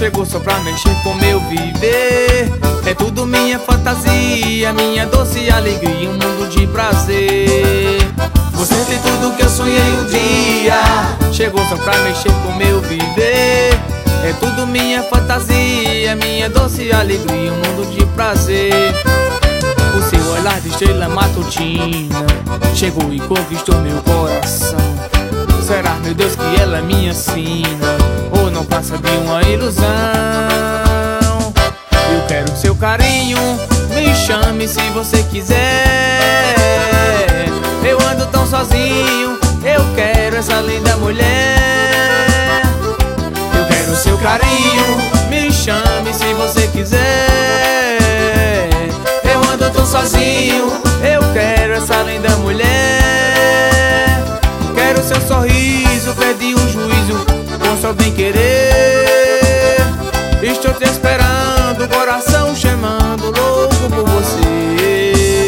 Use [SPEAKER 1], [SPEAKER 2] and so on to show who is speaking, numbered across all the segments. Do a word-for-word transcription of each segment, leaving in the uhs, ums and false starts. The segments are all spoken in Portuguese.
[SPEAKER 1] chegou só pra mexer com meu viver. É tudo minha fantasia, minha doce alegria, um mundo de prazer. Você tem tudo que eu sonhei um dia, chegou só pra mexer com meu viver. É tudo minha fantasia, minha doce alegria, um mundo de prazer. O seu olhar de estrela matutina chegou e conquistou meu coração. Será, meu Deus, que ela me ensina, ou não passa de uma ilusão? Eu quero seu carinho, me chame se você quiser. Eu ando tão sozinho, eu quero essa linda mulher. Eu quero seu carinho, me chame se você quiser. Eu ando tão sozinho, eu quero essa linda mulher. Quero seu sorriso, perdi o juízo com seu bem querer. Estou te esperando, coração chamando, louco por você.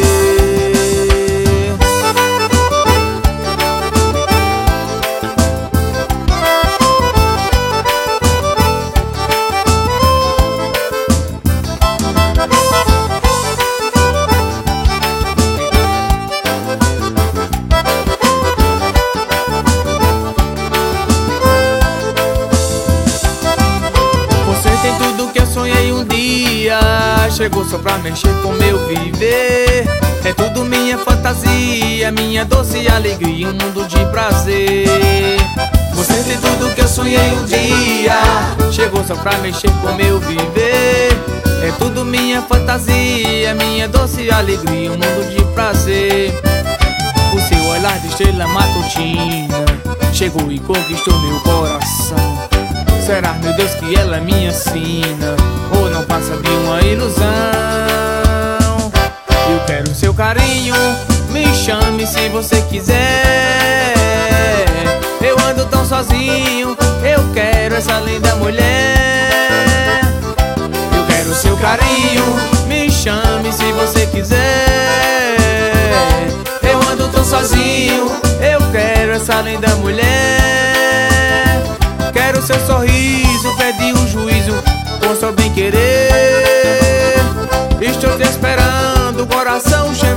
[SPEAKER 1] Sonhei um dia, chegou só pra mexer com meu viver. É tudo minha fantasia, minha doce alegria, um mundo de prazer. Você tem tudo que eu sonhei um dia, chegou só pra mexer com meu viver. É tudo minha fantasia, minha doce alegria, um mundo de prazer. O seu olhar de estrela matutina chegou e conquistou meu coração. Será, meu Deus, que ela me ensina, ou não passa de uma ilusão? Eu quero seu carinho, me chame se você quiser. Eu ando tão sozinho, eu quero essa linda mulher. Eu quero seu carinho, me chame se você quiser. Eu ando tão sozinho, eu quero essa linda mulher. Quero seu sorriso, perdi o juízo com seu bem querer. Estou te esperando, coração cheio.